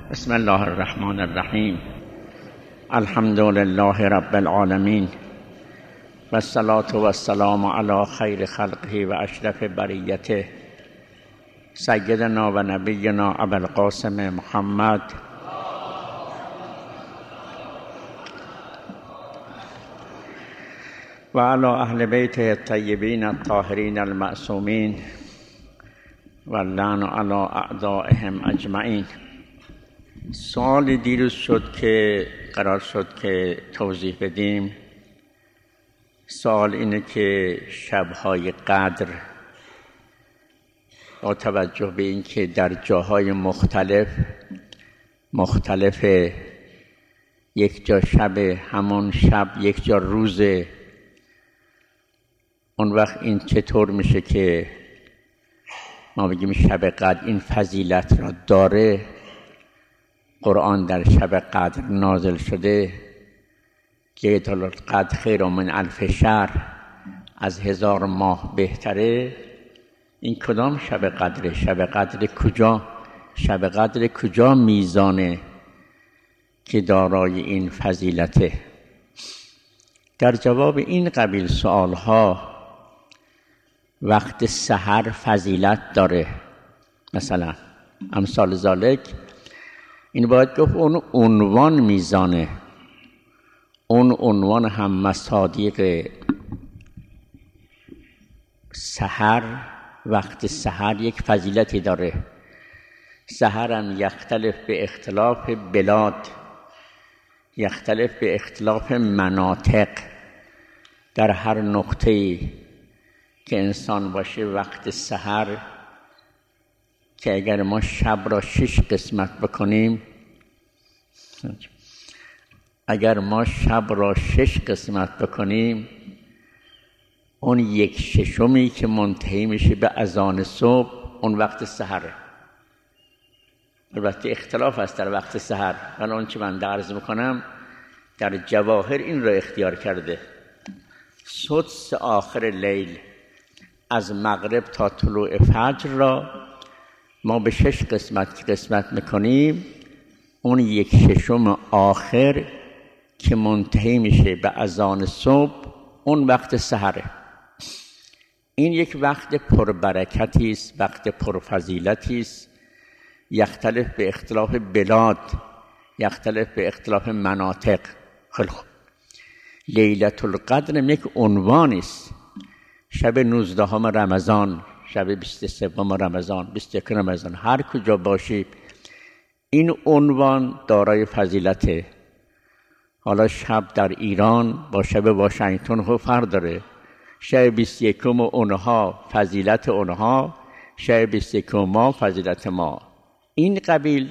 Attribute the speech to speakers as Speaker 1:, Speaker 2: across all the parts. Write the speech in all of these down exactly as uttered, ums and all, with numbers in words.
Speaker 1: بسم الله الرحمن الرحیم. الحمد لله رب العالمین و الصلاة و السلام علی خیر خلقه و اشرف بریته سیدنا و نبینا ابوالقاسم محمد و علی اهل بیته الطیبین الطاهرین المعصومین و اللعن علی اعدائهم اجمعین. سوال دیروز شد که قرار شد که توضیح بدیم. سوال اینه که شب‌های قدر با توجه به اینکه در جاهای مختلف مختلف یک جا شب همون شب یک جا روزه، اون وقت این چطور میشه که ما بگیم شب قدر این فضیلت را داره؟ قرآن در شب قدر نازل شده، لیلة القدر خیر من الف شهر، از هزار ماه بهتره. این کدام شب قدره؟ شب قدر کجا؟ شب قدر کجا میزانه که دارای این فضیلته؟ در جواب این قبیل سؤالها وقت سحر فضیلت داره، مثلا امثال ذالک. این باید گفت اون عنوان میزانه، اون عنوان هم مصادیق سحر، وقت سحر یک فضیلتی داره. سحر هم یختلف به اختلاف بلاد، یختلف به اختلاف مناطق. در هر نقطه‌ای که انسان باشه وقت سحر، که اگر ما شب را شش قسمت بکنیم، اگر ما شب را شش قسمت بکنیم، اون یک ششمی که منتهی میشه به اذان صبح، اون وقت سحره. البته اختلاف است در وقت سحر، ولی اون چه من درس میکنم در جواهر این را اختیار کرده. سدس آخر لیل از مغرب تا طلوع فجر را ما به شش قسمت قسمت میکنیم، اون یک ششم آخر که منتهی میشه به اذان صبح، اون وقت سحره. این یک وقت پربرکتی است، وقت پرفضیلتی است. یختلف به اختلاف بلاد، یختلف به اختلاف مناطق. خیلی خوب. لیلة القدر یک عنوانی است. شب نوزدهم رمضان، شب بیست و سوم رمضان، بیست و یکم رمضان، هر کجا باشید این عنوان دارای فضیلته. حالا شب در ایران با شب واشنگتن خب فرق داره. شب بیست و یکم اونها فضیلت اونها، شب بیست و یکم ما فضیلت ما. این قبیل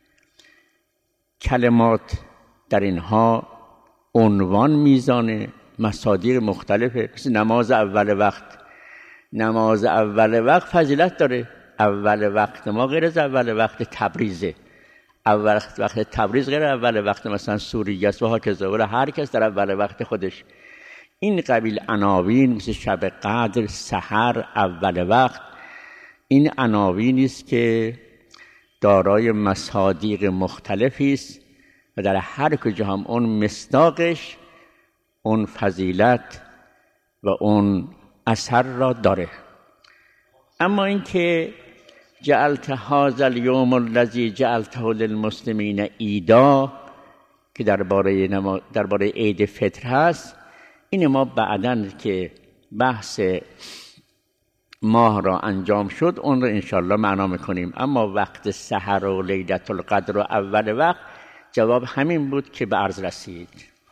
Speaker 1: کلمات در اینها عنوان میزانه، مصادیق مختلفه. مثل نماز اول وقت، نماز اول وقت فضیلت داره. اول وقت ما غیر از اول وقت تبریزه. اول وقت تبریز غیر اول وقت مثلا سوریه است و ها کذا. ولی هر کس در اول وقت خودش. این قبیل عناوین مثل شب قدر، سحر، اول وقت، این عناوینی است که دارای مصادیق مختلفی است و در هر کجا هم اون مصداقش اون فضیلت و اون اثر را داره. اما اینکه جعلت هذا اليوم الذي جعلته للمسلمین عیدا که درباره نما... درباره عید فطر هست، این ما بعداً که بحث ماه را انجام شد اون را انشاءالله معنا میکنیم. اما وقت سحر و لیلة القدر و اول وقت جواب همین بود که به عرض رسید.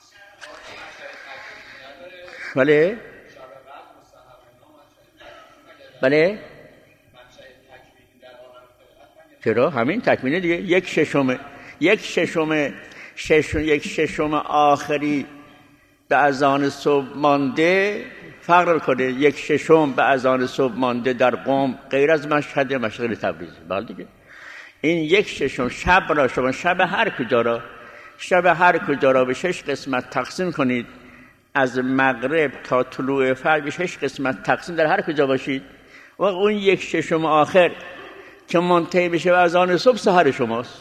Speaker 1: بله بله چرا؟ همین تکمیله دیگه. یک ششم یک ششم ششم یک ششم آخری به اذان صبح مانده فرق کنه. یک ششم به اذان صبح مانده در قم غیر از مشهد مشغل تبریز. بله دیگه. این یک ششم شب را شما شب هر کجا را شب هر کجا را به شش قسمت تقسیم کنید، از مغرب تا طلوع فجر به شش قسمت تقسیم در هر کجا باشید، و اون یک ششم آخر که منتهی بشه به اذان صبح سحر شماست.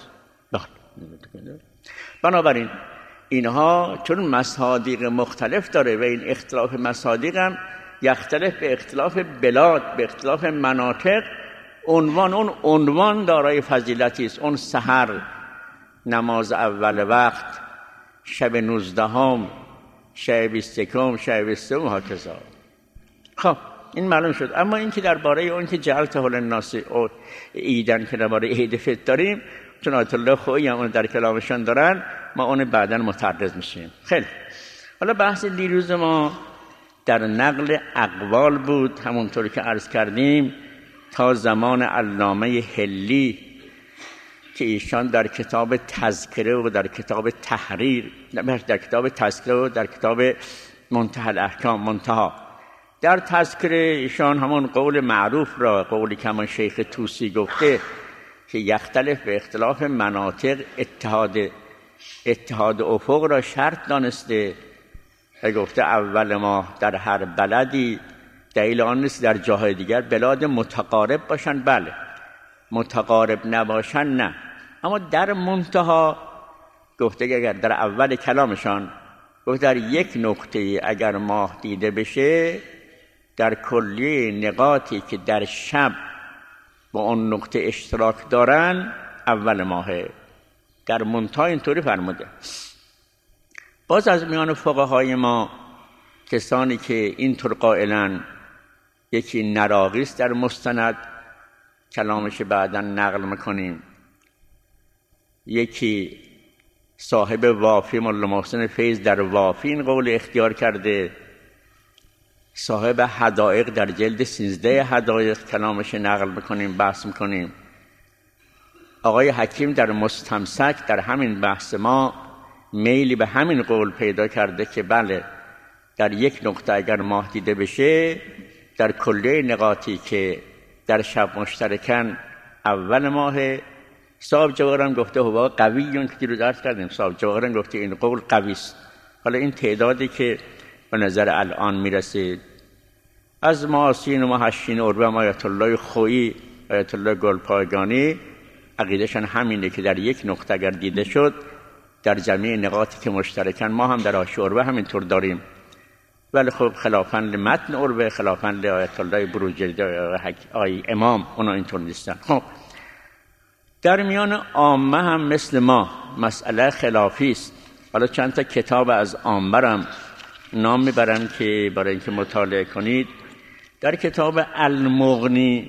Speaker 1: بنابراین اینها چون مصادیق مختلف داره و این اختلاف مصادیق هم یختلف به اختلاف بلاد، به اختلاف مناطق، عنوان اون عنوان دارای فضیلتی است. اون سحر، نماز اول وقت، شب نوزدهم، شب بیست و یکم، شب بیست و سوم و هکذا. خب این معلوم شد. اما این که درباره اون که جعلته للناس عیدن که درباره عید فطر داریم، چون آیت الله خویی هم اون در کلامشان دارن، ما اون بعداً متعرض میشیم. خیلی حالا بحث دیروز ما در نقل اقوال بود، همونطور که عرض کردیم تا زمان علامه حلی که ایشان در کتاب تذکره و در کتاب تحریر، در کتاب تذکره و در کتاب منتهی الاحکام، منتها در تذکره ایشان همون قول معروف را، قولی که همون شیخ طوسی گفته که یختلف به اختلاف مناطق، اتحاد اتحاد افق را شرط دانسته و گفته اول ماه در هر بلدی دلیل آن نیست در جاهای دیگر بلاد متقارب باشن، بله متقارب نباشن نه، اما در منتها گفته اگر در اول کلامشان گفته در یک نقطه اگر ماه دیده بشه در کلیه نقاطی که در شب با اون نقطه اشتراک دارن اول ماهه. در منتها اینطوری فرموده. باز از میان فقهای ما کسانی که اینطور قائلن، یکی نراقیست در مستند کلامش بعدا نقل میکنیم، یکی صاحب وافی مولا محسن فیض در وافی این قول اختیار کرده، صاحب حدائق در جلد سیزده حدائق کلامش نقل میکنیم، بحث میکنیم، آقای حکیم در مستمسک در همین بحث ما میلی به همین قول پیدا کرده که بله در یک نقطه اگر ماه دیده بشه در کلیه نقاطی که در شب مشترکن اول ماه. صاحب جواهرم گفته هوا قویون که دیروز عرض کردیم، صاحب جواهرم گفته این قول قوی است. حالا این تعدادی که به نظر الان میرسه از محاسین و محشین عربه آیت الله خویی، آیت الله گلپایگانی عقیدشان همینه که در یک نقطه اگر دیده شد در جمعی نقاطی که مشترکن، ما هم در حاشیه عربه همینطور داریم، ولی خب خلافاً لمتن عربه، خلافاً لآیت الله بروجردی آی امام اونا اینطور نیستن. خب در میان عامه هم مثل ما مسئله خلافی است. حالا چند تا کتاب از عامه هم نام میبرم که برای اینکه مطالعه کنید. در کتاب المغنی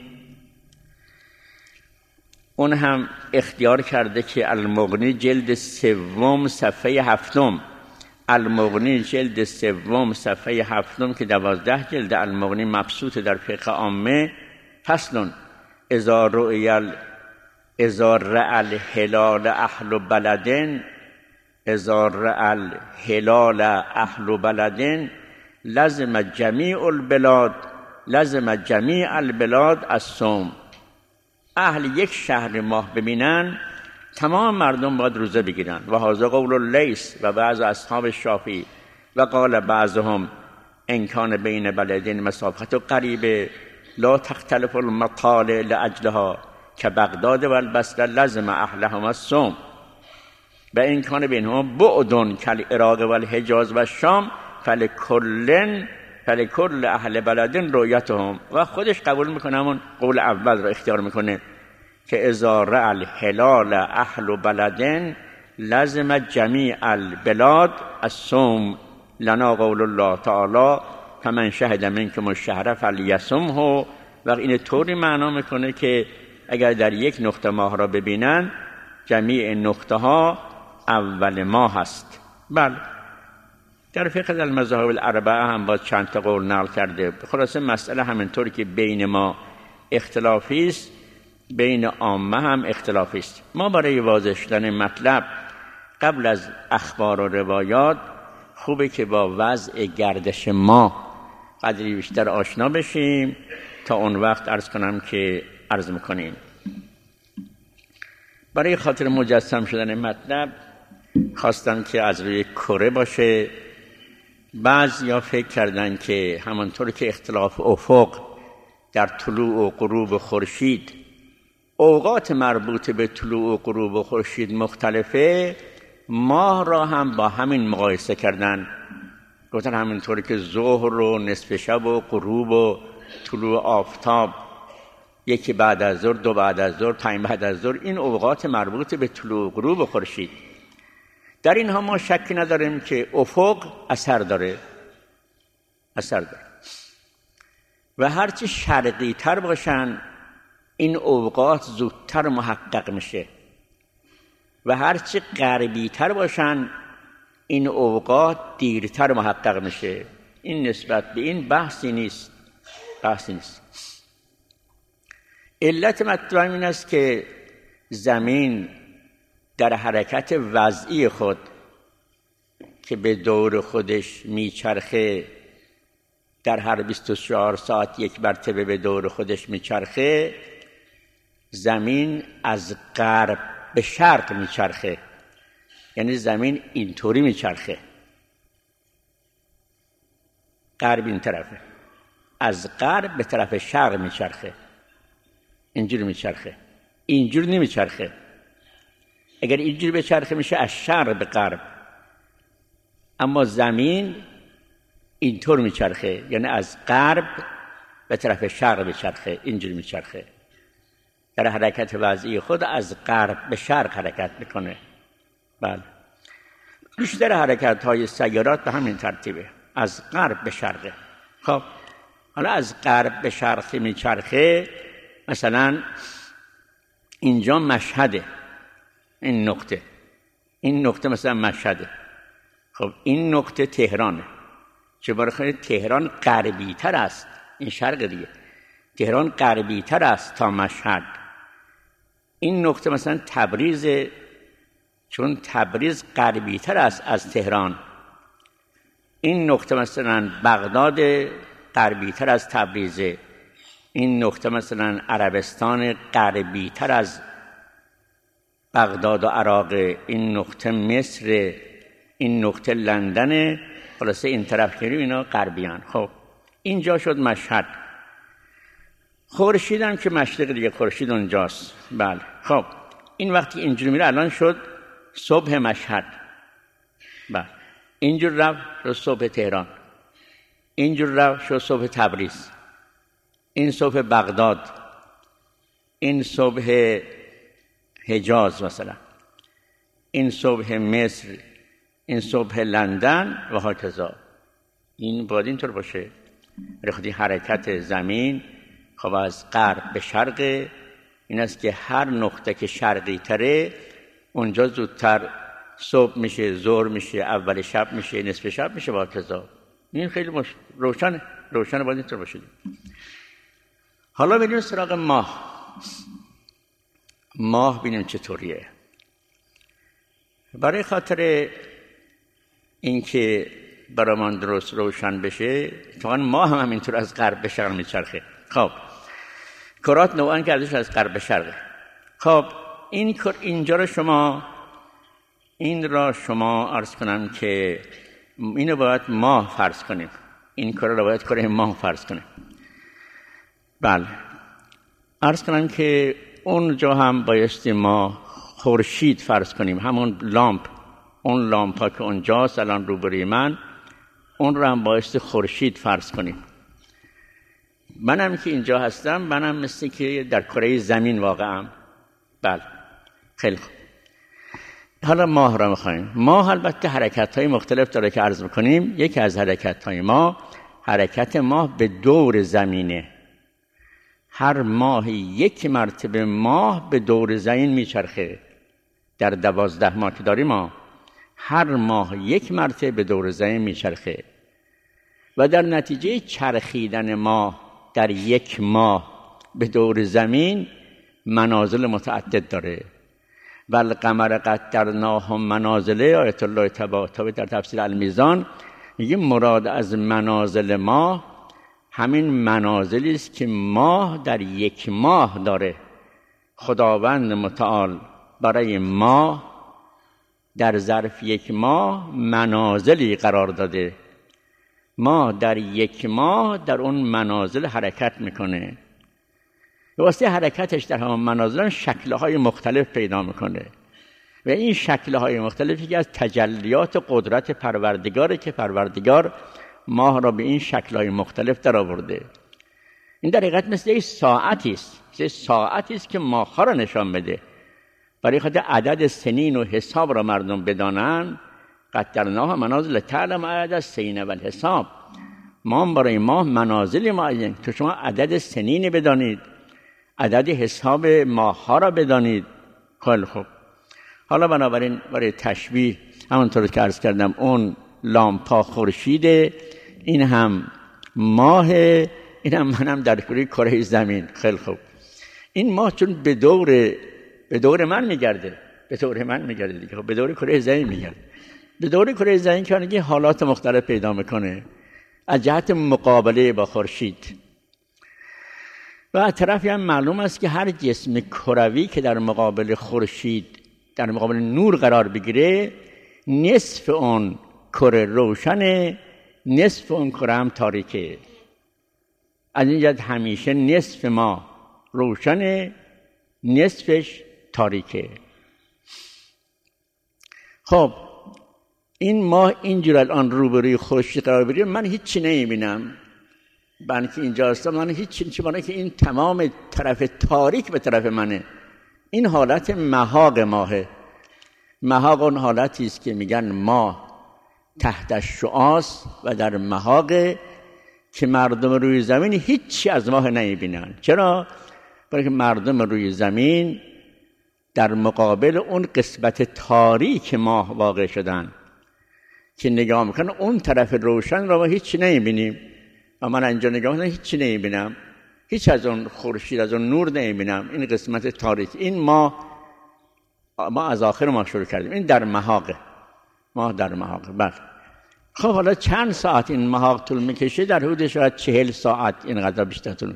Speaker 1: اون هم اختیار کرده که المغنی جلد سوم صفحه هفتم، المغنی جلد سوم صفحه هفتم که دوازده جلد المغنی مبسوط در فقه عامه، فصل اذا رؤی اذا رأى الهلال اهل بلدن اذا رأى الهلال اهل بلدن لزم جمیع البلاد لزم جمیع البلاد الصوم. اهل یک شهر ماه ببینن تمام مردم باید روزه بگیرن. و هذا قول اللیث و بعض اصحاب شافعی و قال بعضهم ان کان بین بلدین مسافت قریبه لا تختلف المطالع لاجلها که بغداد و البصره لزم اهلهما الصوم و ان کان بینهما بعد کالعراق و الحجاز و الشام فلکل فلکل اهل بلدین رؤیتهم. و خودش قبول میکنه همون قول اول را اختیار میکنه که اذا رأى الهلال اهل بلدن لزم جمیع البلاد الصوم لنا قول الله تعالی فمن شهد منکم الشهر فلیصمه. و این طوری معنا میکنه که اگر در یک نقطه ماه را ببینن جمیع نقطه ها اول ماه هست. بله در فقه المذاهب الاربعه هم باز چند تا قول نقل کرده. خلاصه مسئله همینطوری که بین ما اختلافی است بین عامه هم اختلافی است. ما برای واضح شدن مطلب قبل از اخبار و روایات خوبه که با وضع گردش ما قدری بیشتر آشنا بشیم تا اون وقت عرض کنم که عرض میکنیم. برای خاطر مجسم شدن مطلب خواستم که از روی کره باشه. بعضیا فکر کردن که همانطور که اختلاف افق در طلوع و غروب خورشید اوقات مربوط به طلوع و غروب و خورشید مختلفه، ماه را هم با همین مقایسه کردن. گفتن همینطوری که ظهر و نصف شب و غروب و طلوع آفتاب، یکی بعد از ظهر، دو بعد از ظهر، پنج بعد از ظهر، این اوقات مربوط به طلوع و غروب و خورشید. در اینها ما شکی نداریم که افق اثر داره، اثر داره و هرچی شرقی تر باشن این اوقات زودتر محقق میشه و هرچی غربی تر باشن این اوقات دیرتر محقق میشه. این نسبت به این بحثی نیست، بحثی نیست. علت مطلب این است که زمین در حرکت وضعی خود که به دور خودش میچرخه، در هر بیست و چهار ساعت یک مرتبه به دور خودش میچرخه، زمین از غرب به شرق میچرخه، یعنی زمین اینطوری میچرخه، غرب این طرفه، از غرب به طرف شرق میچرخه، اینجوری میچرخه، اینجوری نمیچرخه. اگر اینجوری بچرخه میشه از شرق به غرب، اما زمین اینطور میچرخه، یعنی از غرب به طرف شرق میچرخه، اینجوری میچرخه. در حرکت وضعی خود از غرب به شرق حرکت میکنه. بله، بیشتر حرکت های سیارات به همین ترتیبه، از غرب به شرقه. خب حالا از غرب به شرق میچرخه، مثلا اینجا مشهده، این نقطه این نقطه مثلا مشهده. خب این نقطه تهرانه، چه برای تهران غربی تر است، این شرق دیگه، تهران غربی تر است تا مشهد. این نقطه مثلا تبریز، چون تبریز غربی تر است از تهران. این نقطه مثلا بغداد غربی تر از تبریزه. این نقطه مثلا عربستان غربی تر از بغداد و عراق. این نقطه مصر، این نقطه لندن. خلاصه این طرف کنیم اینا غربیان. خب اینجا شد مشهد. خورشید هم که مشرق دیگه، خورشید اونجاست. بله. خب این وقتی اینجوری میره الان شد صبح مشهد. بله. اینجور رفت شد صبح تهران، اینجور رفت شد صبح تبریز، این صبح بغداد، این صبح حجاز مثلا، این صبح مصر، این صبح لندن و هکذا. این باید اینطور باشه. رختی حرکت زمین خب از غرب به شرق این است که هر نقطه که شرقی تره اونجا زودتر صبح میشه، ظهر میشه، اول شب میشه، نصف شب میشه و هکذا. این خیلی مش... روشنه روشنه باید اینطور باشه. حالا بریم سراغ ماه. ماه ببینیم چطوریه. برای خاطر اینکه برامون درست روشن بشه، اتفاقا ماه هم همینطور از غرب به شرق میچرخه. خب کرات نوعاً که ازش از غرب به شرقه. خب این اینجا رو شما این را شما عرض کنم که اینو باید ماه فرض کنیم، این کار رو باید کره ماه فرض کنیم. بله، عرض کنم که اونجا هم بایستی ما خورشید فرض کنیم، همون لامپ، اون لامپ ها که اونجاست الان روبروی من، اون رو هم بایستی خورشید فرض کنیم. منم که اینجا هستم، منم مثل که در کره زمین واقعا. بله، خیلی خوب. حالا ماه را می‌خوایم. ماه البته حرکت‌های مختلف داره که عرض می‌کنیم. یکی از حرکت‌های ما، حرکت ماه به دور زمینه. هر ماهی یک مرتبه ماه به دور زمین میچرخه. در دوازده ماه که داریم ما، هر ماه یک مرتبه به دور زمین میچرخه و در نتیجه چرخیدن ماه در یک ماه به دور زمین منازل متعدد داره. و القمر قدرناه منازل، آیت الله طباطبایی در تفسیر المیزان میگه مراد از منازل ماه همین منازلی است که ماه در یک ماه داره. خداوند متعال برای ماه در ظرف یک ماه منازلی قرار داده. ماه در یک ماه در اون منازل حرکت میکنه. به واسطه حرکتش در همان منازل شکل‌های مختلف پیدا میکنه و این شکل‌های مختلف یکی از تجلیات قدرت پروردگاره که پروردگار ماه را به این شکل‌های مختلف در آورده. این در حقیقت مثل یک ساعتی است، مثل ساعتی است که ماه‌ها را نشان بده. برای خاطر عدد سنین و حساب را مردم بدانند، قدرناها منازل تعلم عدد السنین و الحساب. ما برای ماه منازل معین تو شما عدد سنین بدانید، عدد حساب ماه‌ها را بدانید. خیلی خوب. حالا بنابراین برای تشبیه همونطور که عرض کردم اون لامپا خورشیده، این هم ماه، این هم منم در کره زمین. خیلی خوب. این ماه چون به دور به دور من میگرده، به دور من میگرده دیگه، به دور کره زمین میگرده. به دور کره زمین که حالات مختلف پیدا میکنه از جهت مقابله با خورشید. و از طرفی هم معلوم است که هر جسم کروی که در مقابل خورشید در مقابل نور قرار بگیره، نصف اون کره روشنه، نصف اون کره هم تاریکه. از این جهت همیشه نصف ما روشنه، نصفش تاریکه. خب این ماه اینجور الان روبروی خورشید قرار بگیره، من هیچی نمیبینم. بلکه اینجا هستم من هیچی، چه معنی که این تمام طرف تاریک به طرف منه. این حالت محاق ماهه. محاق اون حالتی است که میگن ماه تحت شعاست و در محاق، که مردم روی زمین هیچی از ماه نمیبینن. چرا؟ برای که مردم روی زمین در مقابل اون قسمت تاریک ماه واقع شدن که نگاه میکنن اون طرف روشن را ما هیچی نمیبینیم و من اینجا نگاه میکنم هیچی نمیبینم، هیچ از اون خورشید از اون نور نمیبینم. این قسمت تاریک، این ما ما از آخر ما شروع کردیم. این در محاقه، ما در محاقه. بله. خب حالا چند ساعت این محاق طول میکشه؟ در حدود شاید چهل ساعت اینقدر بیشتر طول.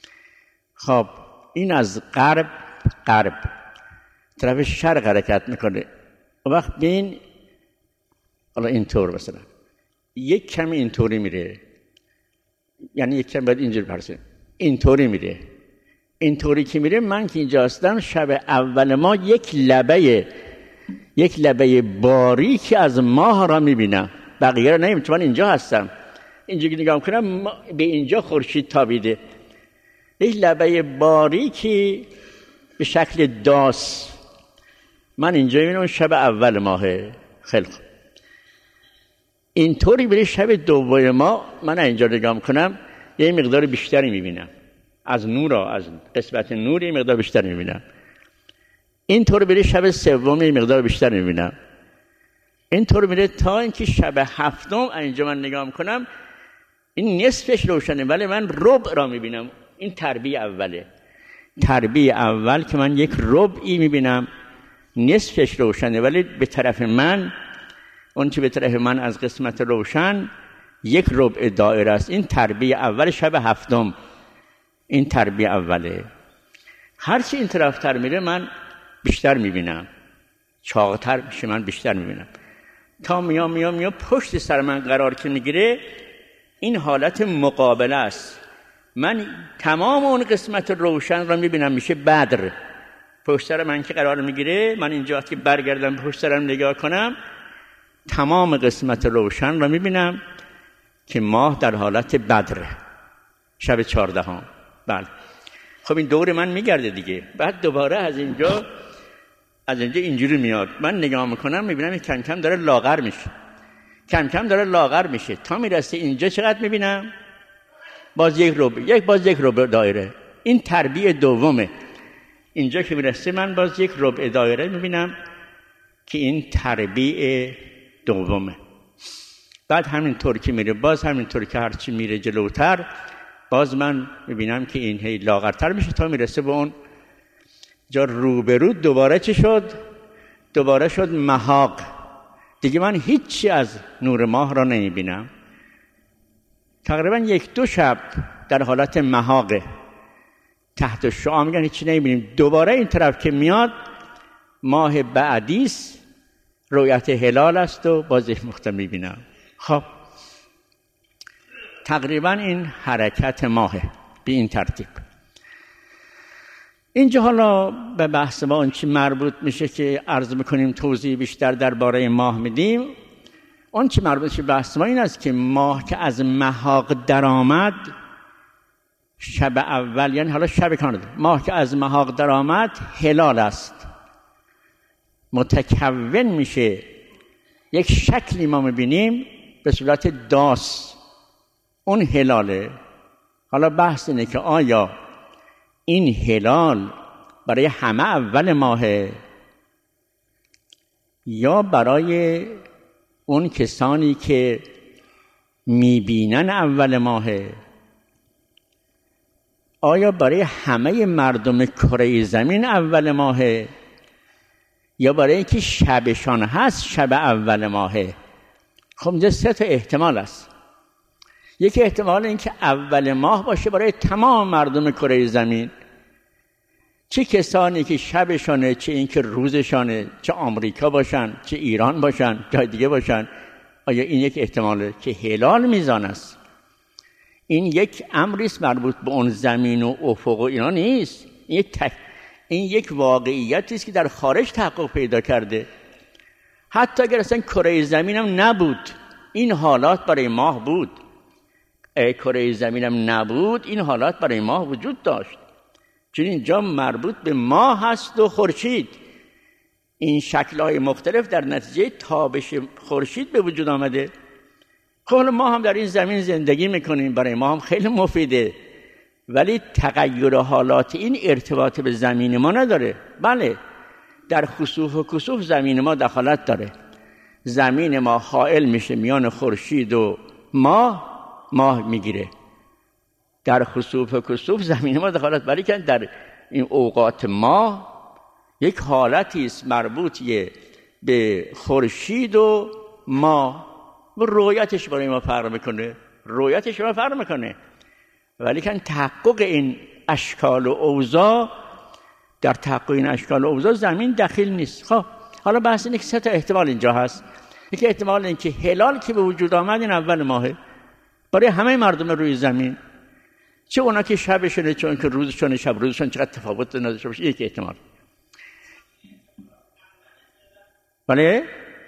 Speaker 1: خب این از غرب غرب طرف شرق حرکت میکنه. و وقت بین حالا اینطور مثلا یک کمی اینطوری میره، یعنی یک کمی باید اینجوری پرسه، اینطوری میره. اینطوری که میره، من که اینجا هستم شب اول ما یک لبه یک لبه باریکی از ماه را میبینم، بقیه را نمیبینم چون من اینجا هستم. اینجا که نگاه کنم به اینجا خورشید تابیده، یک لبه باریکی به شکل داس من اینجا میبینم. شب اول ماهه. خیلی خوب. اینطوری بری شب دوم ما من اینجا نگاه میکنم یه مقدار بیشتری میبینم از نور، از قسمت نور یه مقدار بیشتر میبینم. اینطور بری شب سوم یه مقدار بیشتر میبینم. اینطور میره تا اینکه شب هفتم اینجا من نگاه میکنم این نصفش روشنه ولی من ربع را میبینم. این تربیع اوله. تربیع اول که من یک ربعی میبینم، نصفش روشنه ولی به طرف من، اون چه به طرف من از قسمت روشن یک ربع دایره است. این تربیع اول شب هفتم. این تربیع اوله. هرچی این طرفتر میره من بیشتر میبینم، چاقتر میشه من بیشتر میبینم، تا میام میام میام پشت سر من قرار که میگیره. این حالت مقابله است. من تمام اون قسمت روشن را میبینم، میشه بدر. پشت سر من که قرار میگیره، من اینجا که برگردم پشت سرم نگاه کنم تمام قسمت روشن را میبینم که ماه در حالت بدره، شب چهاردهم. بله. خب این دور من میگرده دیگه. بعد دوباره از اینجا از اینجا اینجوری میاد، من نگاه میکنم میبینم کم کم داره لاغر میشه، کم کم داره لاغر میشه تا میرسه اینجا. چقدر میبینم؟ باز یک ربع، یک باز یک ربع دایره. این تربیع دومه. اینجا که میرسه من باز یک ربع دایره میبینم که این تربیع دومه. بعد همینطور که میره، باز همینطور که هرچی میره جلوتر باز من میبینم که این هی لاغرتر میشه تا میرسه به اون جا روبرو. دوباره چی شد؟ دوباره شد محاق. دیگه من هیچی از نور ماه را نمیبینم. تقریبا یک دو شب در حالت محاقه، تحت شعاع میگن هیچی نمیبینیم. دوباره این طرف که میاد ماه بعدیست، رویت هلال است و باز یک مختلف میبینم. خب تقریبا این حرکت ماهه به این ترتیب. اینجا حالا به بحث ما اون چی مربوط میشه که عرض میکنیم توضیح بیشتر درباره ماه میدیم. اون چی مربوط میشه بحث ما این است که ماه که از محاق درآمد شب اول، یعنی حالا شب کاند، ماه که از محاق درآمد هلال است، متکون میشه، یک شکلی ما میبینیم به صورت داس، اون هلاله. حالا بحث اینه که آیا این هلال برای همه اول ماهه یا برای اون کسانی که میبینن اول ماهه؟ آیا برای همه مردم کره زمین اول ماهه یا برای اینکه شبشان هست شب اول ماهه؟ خب اینجا سه تا احتمال است. یکی احتمال این که اول ماه باشه برای تمام مردم کره زمین، چه کسانی که شبشانه، چه اینکه روزشانه، چه آمریکا باشن، چه ایران باشن، جای دیگه باشن. آیا این یک احتماله که هلال میزان است؟ این یک امری است مربوط به اون زمین و افق و اینا نیست. این یک تک... این یک واقعیتی است که در خارج تحقق پیدا کرده. حتی اگر اصلا کره زمین هم نبود این حالات برای ماه بود. اگه کره زمین هم نبود این حالات برای ماه وجود داشت، چون اینجا مربوط به ماه هست و خورشید. این شکل‌های مختلف در نتیجه تابش خورشید به وجود آمده. خب ما هم در این زمین زندگی میکنیم، برای ما هم خیلی مفیده، ولی تغییر حالات این ارتباط به زمین ما نداره. بله در خسوف و کسوف زمین ما دخالت داره. زمین ما حائل میشه میان خورشید و ماه، ماه میگیره. در خسوف و کسوف زمین ما دخالت، ولی که در این اوقات ماه یک حالتی است مربوطیه به خورشید و ماه و رویتش برای ما فرق میکنه، رویتش ما فرق میکنه، ولی که تحقق این اشکال و اوضاع، در تحقق این اشکال و اوضاع زمین دخیل نیست. خب حالا بحث اینه که سه تا احتمال اینجا هست. یکی احتمال این که هلال که به وجود آمد این اول ماهه برای همه مردم روی زمین، چه اونا که شبشونه چون که روزشون شب روزشون چقدر تفاوت نداشته باشه. یک احتمال. بله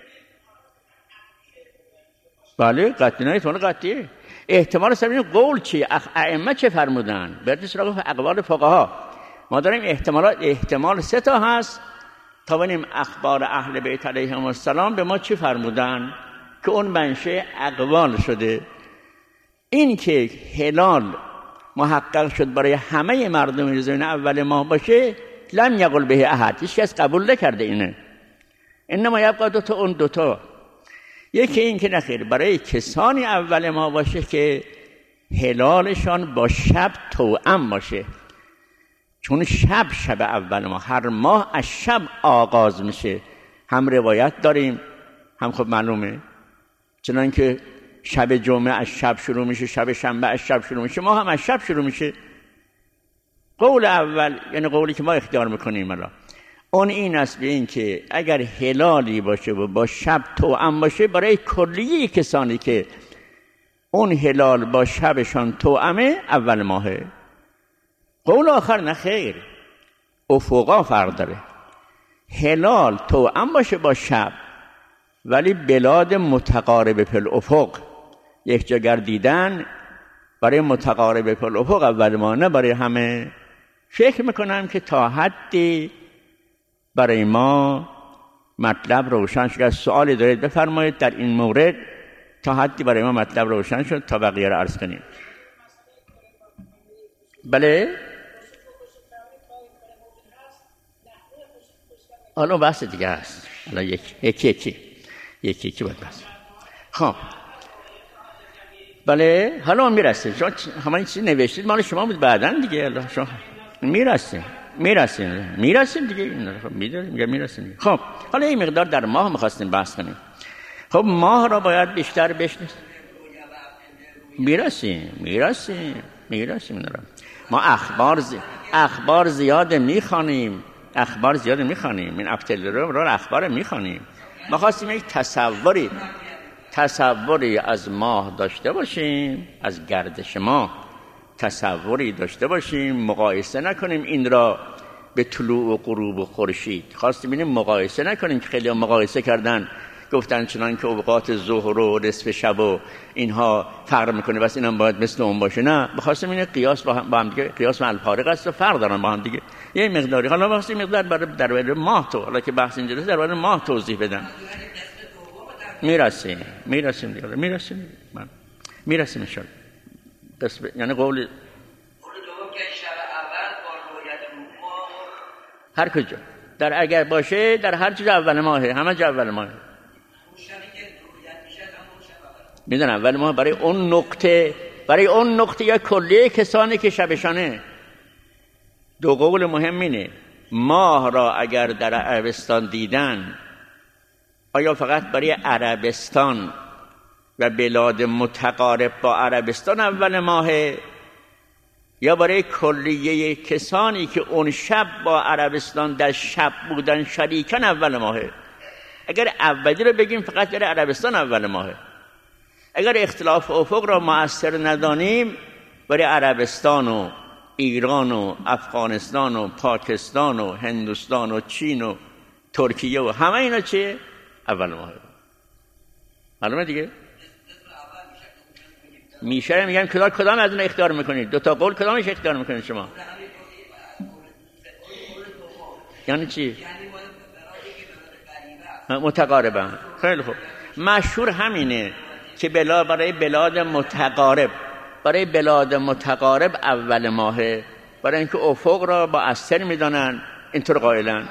Speaker 1: بله قطعی نه، احتمال قطعیه. احتمال سبیل قول چی؟ ائمه چه فرمودن؟ برید سراغ اقوال فقها. ما داریم احتمالات، احتمال سه تا هست تا ببینیم اخبار اهل بیت علیهم السلام به ما چی فرمودن که اون منشأ اقوال شده. این که هلال محقق شد برای همه مردم زمین اول ماه باشه، لم یقل به احد، هیچ کس قبول نکرده اینه. انما یبقى دو تا، اون دو تا. یکی این که نخیر برای کسانی اول ماه باشه که هلالشان با شب توأم باشه، چون شب شب اول ماه، هر ماه از شب آغاز میشه. هم روایت داریم هم خب معلومه، چنانکه شب جمعه از شب شروع میشه، شب شنبه از شب شروع میشه، ما هم از شب شروع میشه. قول اول یعنی قولی که ما اختیار میکنیم الان اون این است به این که اگر هلالی باشه و با شب توأم باشه برای کلیه کسانی که اون هلال با شبشان توأمه اول ماهه. قول آخر نه خیر، افقا فرق داره. هلال توأم باشه با شب ولی بلاد متقارب فی الافق، یک جا گردیدن برای متقارب فی الافق اول ماه، نه برای همه. فکر میکنم که تا حدی برای ما مطلب روشن شد. از سوالی دارید بفرمایید در این مورد، تا حدی برای ما مطلب روشن شد تا بقیه رو عرض کنیم. بله حالا بحث دیگه هست، حالا یکی یکی یکی یکی یکی باید بحث. خب بله حالا میرسه، شما همین چیزی نوشتید مال شما بود، بعدن دیگه حالا شما میرسه میرسیم میرسیم دیگه، میدونیم میگه میرسیم. خب حالا این مقدار در ماه می‌خواستیم بحث کنیم. خب ماه را باید بیشتر بشناسیم. میرسیم میرسیم میرسیم ما اخبار زی... اخبار زیاد میخوانیم، اخبار زیاد میخوانیم، این افتلرو رو اخبار میخوانیم. ما خواستیم یک تصوری تصوری از ماه داشته باشیم، از گردش ماه تصوری داشته باشیم، مقایسه نکنیم این را به طلوع و غروب و خورشید. خواستیم ببینیم مقایسه نکنیم که خیلی مقایسه کردن، گفتن چنان که اوقات ظهر و نصف شب و اینها فرق میکنه بس اینم باید مثل اون باشه. نه، بخواستیم این قیاس با هم, با هم دیگه قیاس مع الفارق است و فرق دارن با هم دیگه یه مقداری. حالا واسه مقدار برای در برای ماه تو، حالا که بحث اینجاست در برای ماه توضیح بدم. میرسیم میرسیم دیگه میرسیم من میرسیم ان شاء الله. بس ب... یعنی قول
Speaker 2: دوم که شب اول با رویت ماه
Speaker 1: هر کجا در اگر باشه در هر چیز اول ماهه، همه جا اول ماهه. میدونم اول ماه برای اون نقطه، برای اون نقطه یا کلیه کسانی که شبشانه. دو قول مهم اینه، ماه را اگر در عربستان دیدن آیا فقط برای عربستان و بلاد متقارب با عربستان اول ماهه یا برای کلیه کسانی که اون شب با عربستان در شب بودن شریکن اول ماهه؟ اگر اولی رو بگیم فقط برای عربستان اول ماهه. اگر اختلاف افق را مؤثر ندانیم برای عربستان و ایران و افغانستان و پاکستان و هندوستان و چین و ترکیه و همه اینا چیه؟ اول ماهه. معلومه دیگه؟ میشه میگم کدام کدام از اینا اختیار میکنید؟ دو تا قول کدامش اختیار میکنید شما؟ یعنی چی؟ متقاربا. خیلی خوب. مشهور همینه که بلا برای بلاد متقارب، برای بلاد متقارب اول ماهه، برای اینکه افق را با اثر میدانن، اینطور قائلن.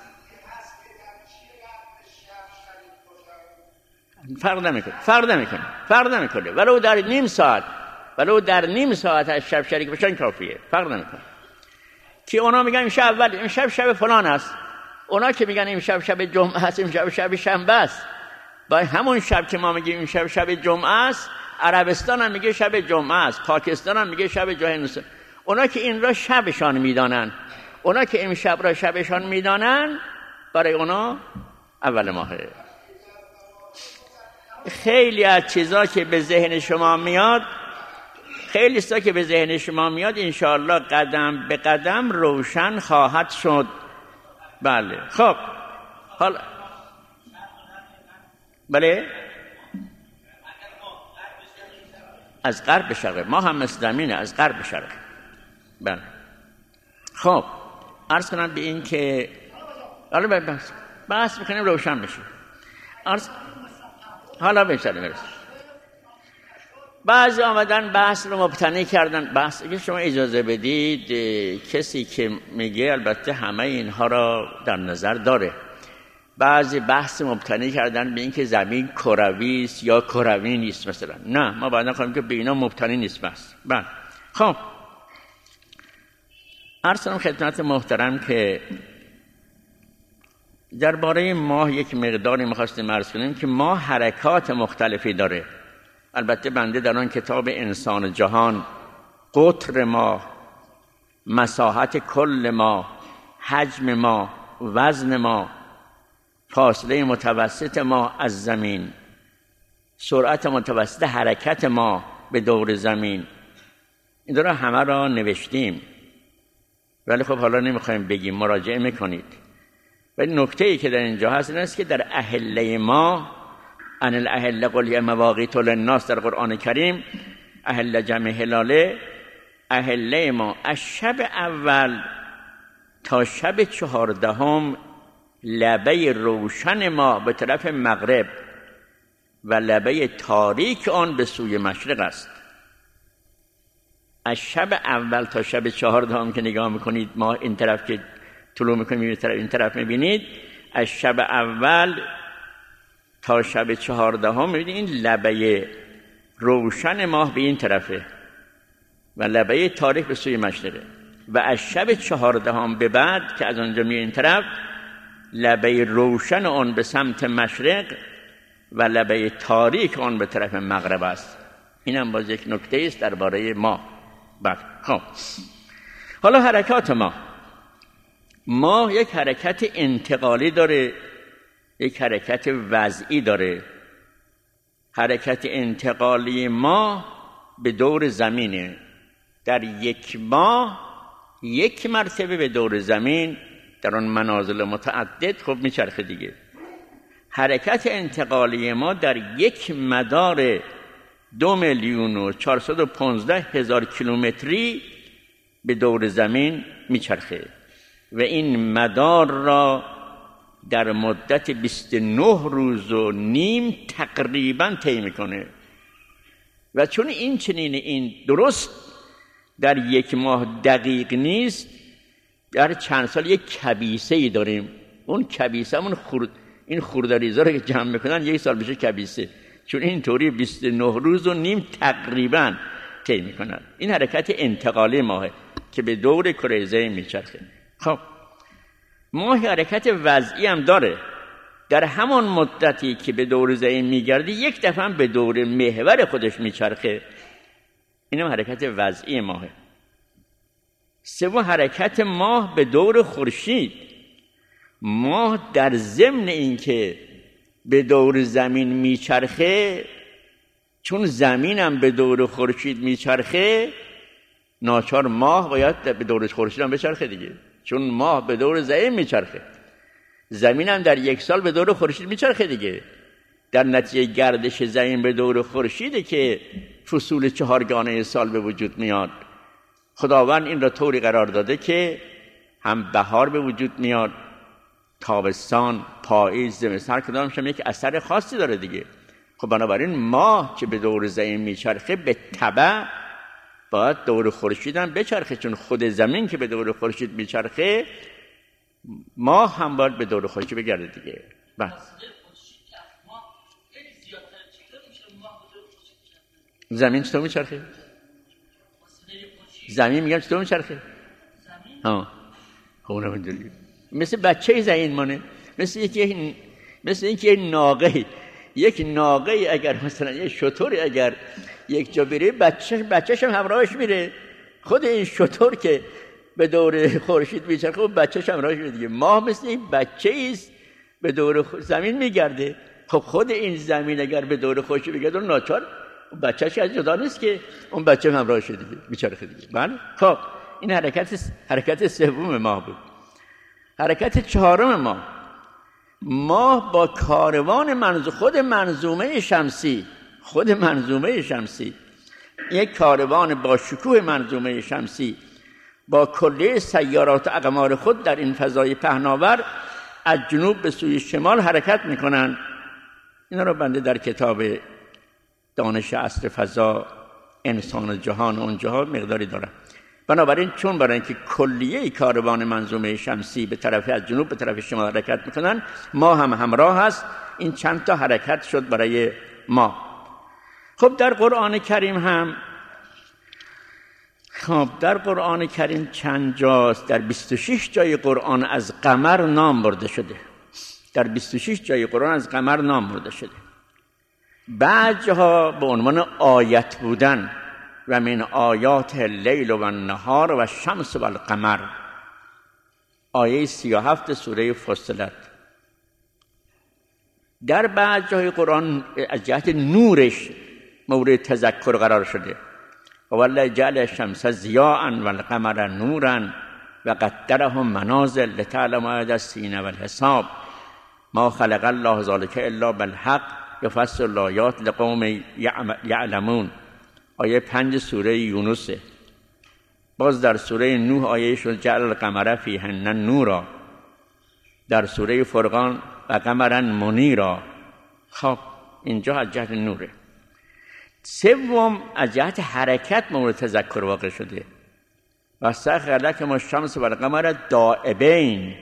Speaker 1: فرق نمیکنه فرق نمیکنه فرق نمیکنه ولو در نیم ساعت ولو در نیم ساعت از شب شریک بشن کافیه، فرق نمیکنه. که اونا میگن این شب اول، این شب شب فلان است، اونا که میگن این شب شب جمعه است، این شب شب شنبه است. با همون شب که ما میگیم این شب شب جمعه است، عربستان هم میگه شب جمعه است، پاکستان هم میگه شب جمعه. اونا که این را شبشان میدانن، اونا که این شب را شبشان میدانن، برای اونا اول ماهه. خیلی از چیزا که به ذهن شما میاد، خیلی چیزا که به ذهن شما میاد انشاءالله قدم به قدم روشن خواهد شد. بله. خب حالا بله از غرب به شرق، ما هم مثل زمینه از غرب به شرق. بله. خب عرض کنم به این که حالا بحث بحث میکنیم روشن بشه. عرض حالا بهتره برسیم. بعضی آمدن بحث رو مبتنی کردن. بحث اگه شما اجازه بدید، کسی که میگه البته همه اینها را در نظر داره، بعضی بحث مبتنی کردن به این که زمین کروی است یا کروی نیست مثلا. نه، ما بعدا خواهیم که به اینا مبتنی نیست بحث. بله. خب عرض کنم خدمت محترم که درباره ماه یک مقداری می‌خواستیم عرض کنیم که ماه حرکات مختلفی داره. البته بنده در آن کتاب انسان جهان قطر ماه، مساحت کل ماه، حجم ماه، وزن ماه، فاصله متوسط ماه از زمین، سرعت متوسط حرکت ماه به دور زمین، این را همه را نوشتیم. ولی خب حالا نمیخوایم بگیم، مراجعه میکنید. ولی نکته ای که در اینجا هست این است که در اهله ما ان الاهله قل مواقیت للناس در قرآن کریم، اهله جمع هلاله، اهله ما از شب اول تا شب چهاردهم لبه روشن ما به طرف مغرب و لبه تاریک آن به سوی مشرق است. از شب اول تا شب چهاردهم که نگاه میکنید ما این طرف که طلوع میکنید این طرف میبینید، از شب اول تا شب چهاردهم میبینید این لبه روشن ماه به این طرفه و لبه تاریک به سوی مشرقه. و از شب چهاردهم به بعد که از آنجا میاد این طرف، لبه روشن آن به سمت مشرق و لبه تاریک آن به طرف مغرب است. این هم باز یک نکته است درباره ماه. بله. خب حالا حرکات ماه. ماه یک حرکت انتقالی داره، یک حرکت وضعی داره. حرکت انتقالی ماه به دور زمینه. در یک ماه یک مرتبه به دور زمین در آن منازل متعدد خب میچرخه دیگه. حرکت انتقالی ما در یک مدار دو میلیون و چهارصد و پانزده هزار کیلومتری به دور زمین میچرخه و این مدار را در مدت بیست و نه روز و نیم تقریبا طی میکنه و چون این چنین این درست در یک ماه دقیق نیست، در چند سال یک کبیسه ای داریم. اون کبیسه همون خورد این خوردریزا رو که جمع میکنن یک سال بشه کبیسه، چون اینطوری بیست و نه روز و نیم تقریبا طی میکنن. این حرکت انتقالی ماهه که به دور کره زمین میچرخه. خب ماه حرکت وضعی هم داره. در همان مدتی که به دور زمین میگرده یک دفعه به دور محور خودش میچرخه. اینم حرکت وضعی ماهه. سوم حرکت ماه به دور خورشید. ماه در ضمن اینکه به دور زمین میچرخه، چون زمین هم به دور خورشید میچرخه، ناچار ماه باید به دور خورشید هم بچرخه دیگه، چون ماه به دور زمین میچرخه، زمین هم در یک سال به دور خورشید میچرخه دیگه. در نتیجه گردش زمین به دور خورشیده که فصول چهارگانه سال به وجود میاد. خداوند این را طوری قرار داده که هم بهار به وجود میاد، تابستان، پاییز، زمستان، هر کدامش هم یک اثر خاصی داره دیگه. خب بنابراین ماه که به دور زمین میچرخه به تبع باید دور خورشید هم بچرخه، چون خود زمین که به دور خورشید میچرخه ماه هم باید به دور خورشید بگرده دیگه. بله. زمین چطور میچرخه؟ زمین میگم چطور میچرخه؟ ها اونم میدونی مثل بچه زمین مانه، مثل یکی مثل اینکه ناقه یک ناقه اگر مثلا یک شتر اگر یک جا بره بچه‌ش بچه‌ش هم همراهش میره. خود این شتر که به دور خورشید میچرخه و بچه‌ش همراهش میره دیگه. ماه مثل این بچه‌ای است به دور زمین میگرده. خب خود این زمین اگر به دور خورشید بگرده ناچار بچه‌ش از جدا نیست که اون بچه همراهش دیگه میچرخه دیگه. بله. خب این حرکت حرکت سوم ماه بود. حرکت چهارم ماه، ماه با کاروان منظومه خود منظومه شمسی خود منظومه شمسی یک کاروان با شکوه منظومه شمسی با کلیه سیارات و اقمار خود در این فضای پهناور از جنوب به سوی شمال حرکت میکنن. اینا رو بنده در کتاب دانش عصر فضا انسان جهان اون جهان مقداری دارم. بنابراین چون برای اینکه کلیه کاروان منظومه شمسی به طرف از جنوب به طرف شمال حرکت میکنن، ما هم همراه هست. این چند تا حرکت شد برای ما. خب در قرآن کریم هم خب در قرآن کریم چند جاست، در بیست و شش جای قرآن از قمر نام برده شده. در بیست و شش جای قرآن از قمر نام برده شده. بعض جاها به عنوان آیت بودن، و من آیات اللیل و النهار و الشمس و القمر، آیه سی و هفت سوره فصلت. در بعض جای قرآن از جهت نورش مورد تذکر قرار شده. و والله جعل الشمس ضیاء و القمر نورا و قدره منازل لتعلموا عدد السنین و الحساب ما خلق الله ذلک الا بالحق یفصل الآیات لقوم یعلمون. آیه پنج سوره یونسه. باز در سوره نوح آیه شد جعل القمر فیهن نورا. در سوره فرقان و قمرا منیرا. خب اینجا از جهت نوره. سوم از جهت حرکت مورد تذکر واقع شده. و سخر لکم الشمس و القمر دائبین.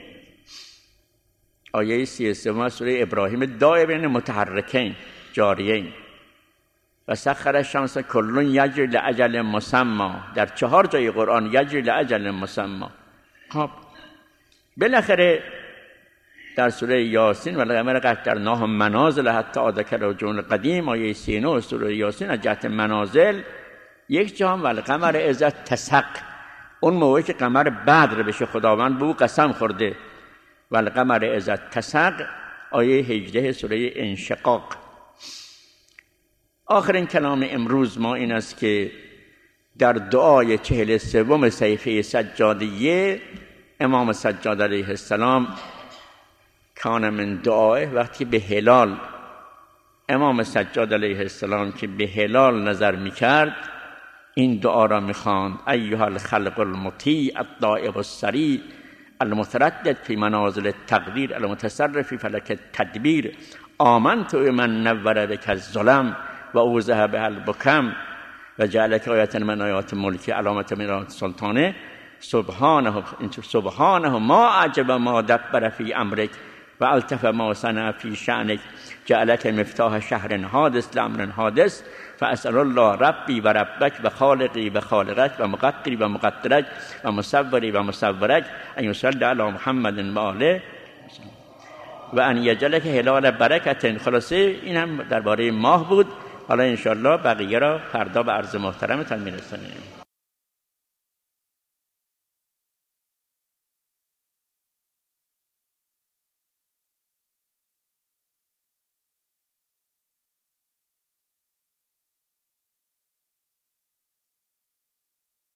Speaker 1: آیه سی و سه سوره ابراهیم دائبین متحرکین جاریین. و سخر الشمس کل یجری لاجل مسمى. در چهار جای قرآن یجری لاجل مسمى. خب بالاخره در سوره یاسین و القمر قدرناه منازل حتی عاد کالعرجون القدیم آیه سی و نه سوره یاسین از جهت منازل یک جا و القمر اذا اتسق، اون موقعی که قمر بدر بشه خداوند به او قسم خورده. و القمر اذا اتسق آیه هجده سوره انشقاق. آخرین کلام امروز ما این است که در دعای چهل سوم صحیفه سجادیه امام سجاد علیه السلام کان من دعای، وقتی به هلال امام سجاد علیه السلام که به هلال نظر میکرد این دعا را میخواند: ایها الخلق المطیع الطائع السریع المتردد فی منازل التقدیر المتصرف فی فلک التدبیر آمنت بمن نور بک الظلم و اوضح به البکم و جعلک آیة من آیات ملکی علامت من آیات سلطانه سبحانه سبحانه ما عجب ما دبر فی امرک و التف ما صنع فی شأنک جعلک مفتاح شهر حادث لامر حادث فاسأل الله ربی و ربک و خالقی و خالقک و مقدری و مقدرک و مصوری و مصورک ان یصلی علی محمد و آله و ان یجعلک هلال برکت. خلاصه این هم درباره ماه بود. حالا انشاءالله بقیه را فردا به عرض محترمتان میرسانیم.